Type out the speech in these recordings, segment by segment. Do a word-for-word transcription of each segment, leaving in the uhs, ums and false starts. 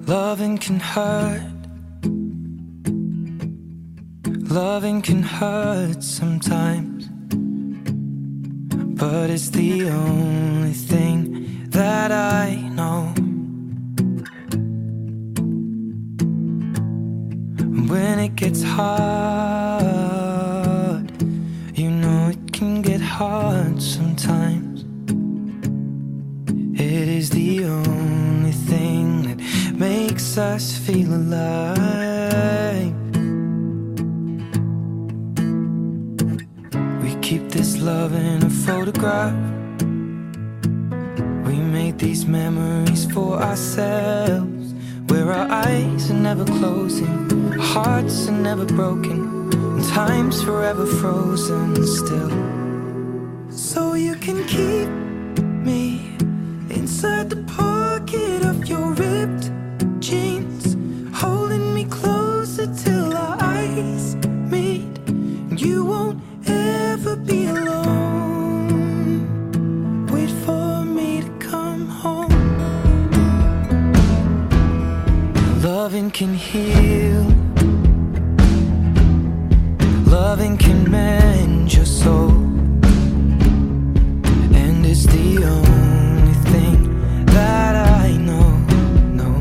Loving can hurt. Loving can hurt sometimes, but it's the only thing that I know. When it gets hard, you know it can get hard sometimes. It is the only thing that makes us feel alive. We keep this love in a photograph. We made these memories for ourselves, where our eyes are never closing, our hearts are never broken, and time's forever frozen still. So you can keep me inside the pocket of your ripped jeans, holding me closer till our eyes meet. You won't ever be alone. Wait for me to come home. Loving can heal. Loving can mend your soul, and it's the only thing that I know, no.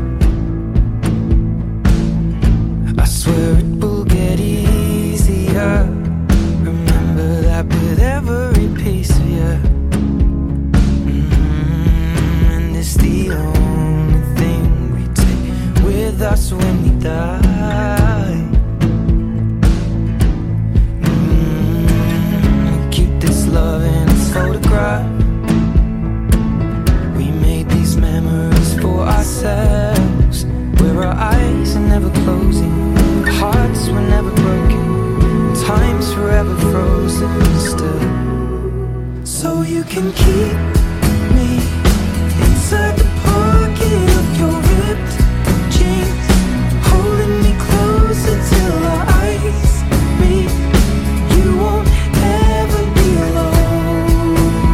I swear it will get easier. Remember that with every piece of you. Mm-hmm. And it's the only thing we take with us when we die. Mm-hmm. We keep this love in a photograph. Memories for ourselves, where our eyes are never closing, our hearts were never broken, time's forever frozen still. So you can keep me inside the pocket of your ripped jeans, holding me closer till our eyes meet. You won't ever be alone.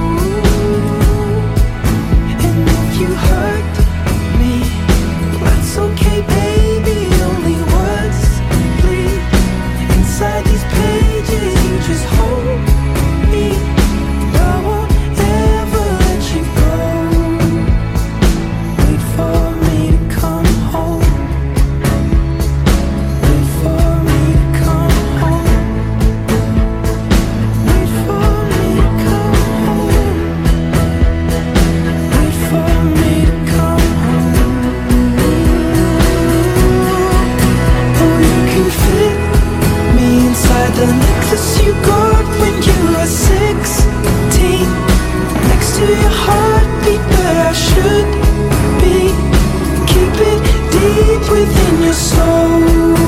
You hurt me, that's okay, baby. Only words bleed inside these pages. You just hold me. I won't ever let you go. Wait for me to come home. Wait for me to come home. Wait for me to come home. Wait for me to come home. Oh, you can fit me inside the necklace you got when you were sixteen, next to your heartbeat where I should be. Keep it deep within your soul.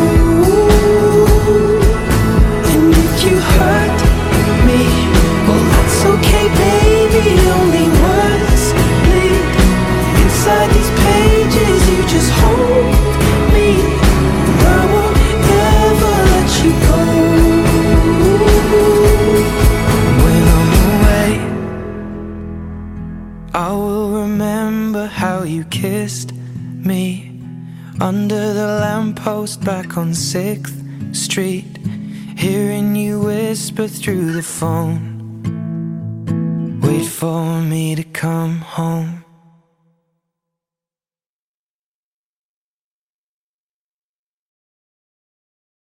And if you hurt me, well, that's okay, baby. Only words bleed inside these pages. You just hold me. I won't ever let you go. When I'm away, I will remember how you kissed me under the lamppost back on sixth street, hearing you whisper through the phone. Wait for me to come home.